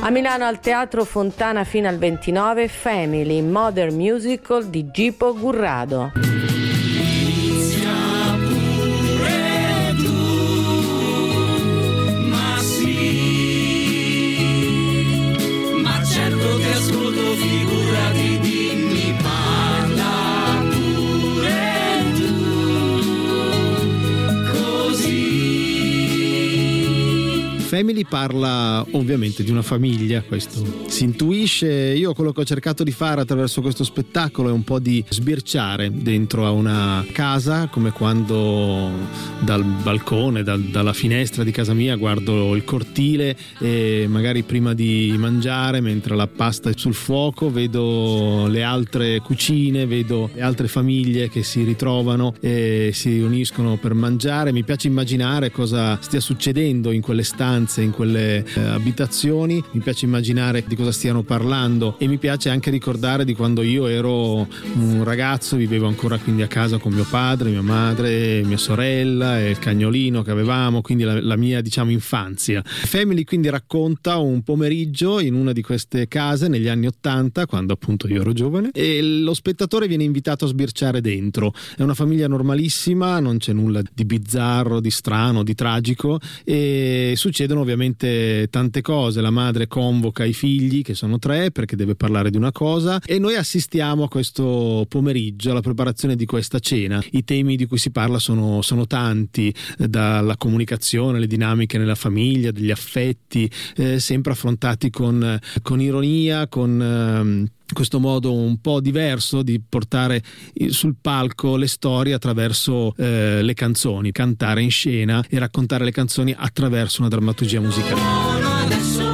A Milano al Teatro Fontana fino al 29 Family Modern Musical di Gipo Gurrado. Family parla ovviamente di una famiglia, questo si intuisce. Io quello che ho cercato di fare attraverso questo spettacolo è un po' di sbirciare dentro a una casa, come quando dal balcone, dalla finestra di casa mia guardo il cortile e magari prima di mangiare, mentre la pasta è sul fuoco, vedo le altre cucine, vedo le altre famiglie che si ritrovano e si riuniscono per mangiare. Mi piace immaginare cosa stia succedendo in quelle stanze, in quelle abitazioni, mi piace immaginare di cosa stiano parlando e mi piace anche ricordare di quando io ero un ragazzo, vivevo ancora quindi a casa con mio padre, mia madre, mia sorella e il cagnolino che avevamo, quindi la mia diciamo infanzia. Family quindi racconta un pomeriggio in una di queste case negli anni '80, quando appunto io ero giovane, e lo spettatore viene invitato a sbirciare dentro. È una famiglia normalissima, non c'è nulla di bizzarro, di strano, di tragico, e succedono ovviamente tante cose. La madre convoca i figli, che sono 3, perché deve parlare di una cosa, e noi assistiamo a questo pomeriggio alla preparazione di questa cena. I temi di cui si parla sono tanti, dalla comunicazione, le dinamiche nella famiglia, degli affetti, sempre affrontati con ironia, con questo modo un po' diverso di portare sul palco le storie attraverso le canzoni, cantare in scena e raccontare le canzoni attraverso una drammaturgia musicale.